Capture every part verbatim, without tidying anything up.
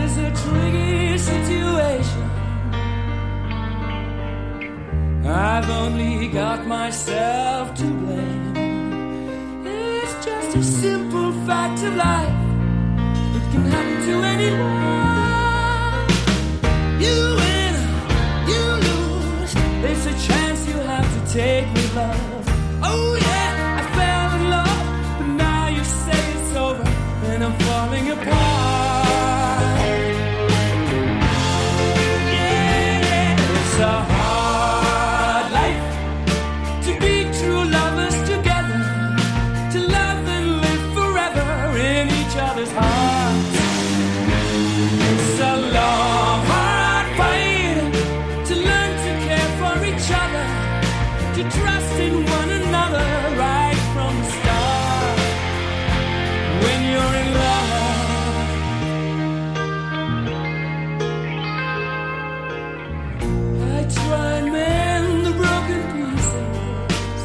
is a tricky situation. I've only got myself to blame. It's just a simple fact of life. It can happen to anyone. You win, you lose. It's a chance you have to take with love. Oh yeah, I fell in love, but now you say it's over and I'm falling apart. Yeah, yeah, it's a hard life to be true lovers together, to love and live forever in each other's hearts. It's a long, hard fight to learn to care for each other, to trust in one another right from the start. When you're in love, I try and mend the broken pieces.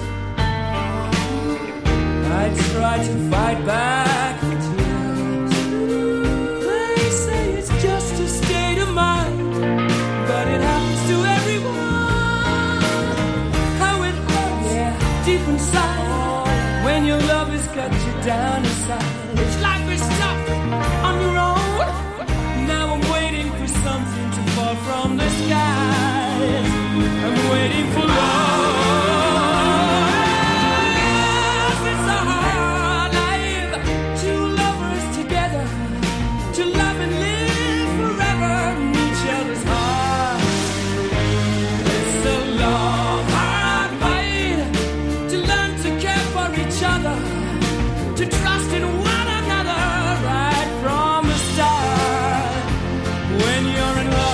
I try to fight back the tears. They say it's just a state of mind, but it happens to everyone. How it hurts, yeah, deep inside, when your love has cut you down inside. It's life is tough on your own. Now I'm waiting for something to fall from the skies. I'm waiting for love. It's a hard life, two lovers together, to love and live forever in each other's hearts. It's a long, hard fight to learn to care for each other, to trust in one another right from the start. When you're in love,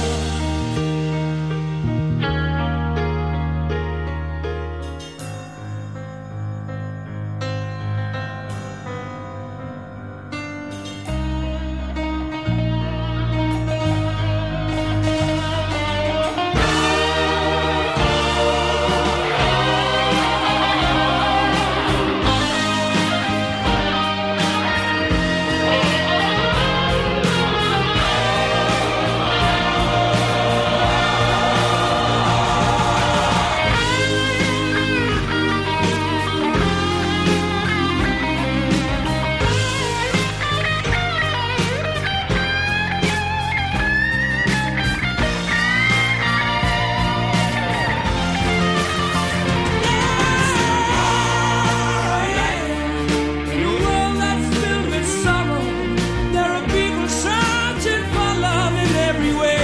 in a world that's filled with sorrow, there are people searching for love in every way.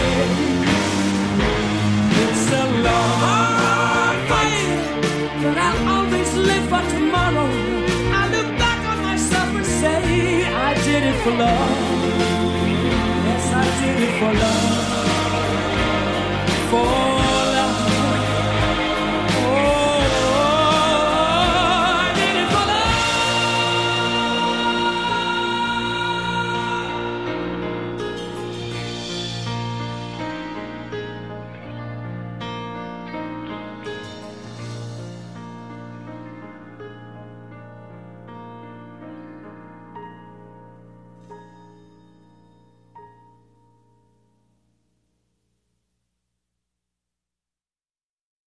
It's a long, hard fight, but I'll always live for tomorrow. I look back on myself and say, I did it for love. Yes, I did it for love. For